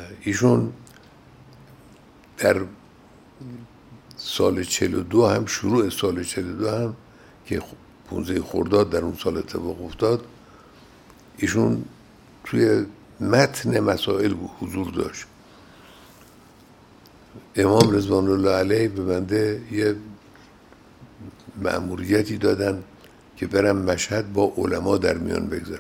ایشون در سال 42 هم، شروع سال 42 هم که 15 خرداد در اون سال اتفاق افتاد، ایشون توی متن مسائل حضور داشت. امام رضوان الله علیه به بنده یه مأموریتی دادن که برم مشهد با علما در میان بگذارم،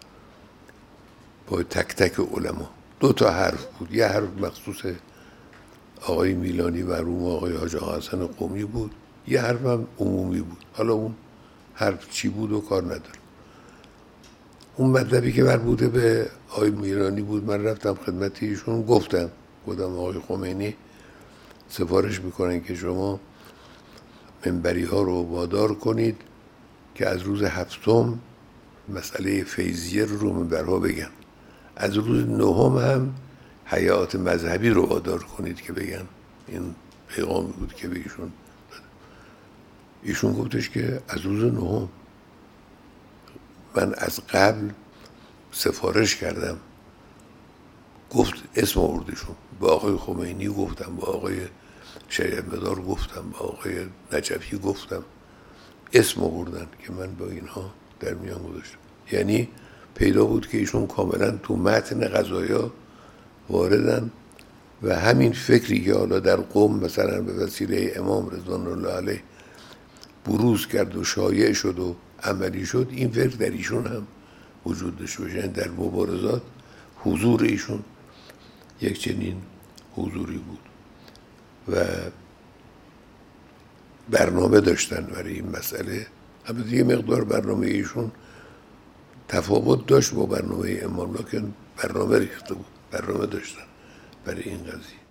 با تک تک علما. 2 تا حرف بود، یه حرف مخصوص آقای میلانی و روم آقای حاج آقا حسن قمی بود، یه حرف هم عمومی بود. حالا اون حرف چی بود و کار نداره. اون مطلبی که مربوطه به آقای میلانی بود، من رفتم خدمت ایشون گفتم آقای خمینی سفارش میکنن که شما منبری ها رو وادار کنید که از روز 7 مسئله فیضیه رو منبرها بگن، از روز 9 هم حیات مذهبی رو وادار کنید که بگن. این پیغامی بود که به ایشون داده. ایشون گفتش که از روز 9 من از قبل سفارش کردم، گفت اسم آوردشون، با آقای خمینی گفتم، با آقای شریعت مدار گفتم، با آقای نجفی گفتم، اسم آوردن که من با اینها در میان گذاشتم. یعنی پیدا بود که ایشون کاملا تو متن قضایا واردن و همین فکری که حالا در قم مثلا به وسیله امام رضوان الله علیه بروز کرد و شایع شد و عملی شد، این فکر در ایشون هم وجود داشته باشه. در مبارزات حضور ایشون یک چنین حضوری بود و برنامه داشتن برای این مسئله. البته یه مقدار برنامه ایشون تفاوت داشت با برنامه امام، لکن برنامه ریخته بود، برنامه داشتن برای این قضیه.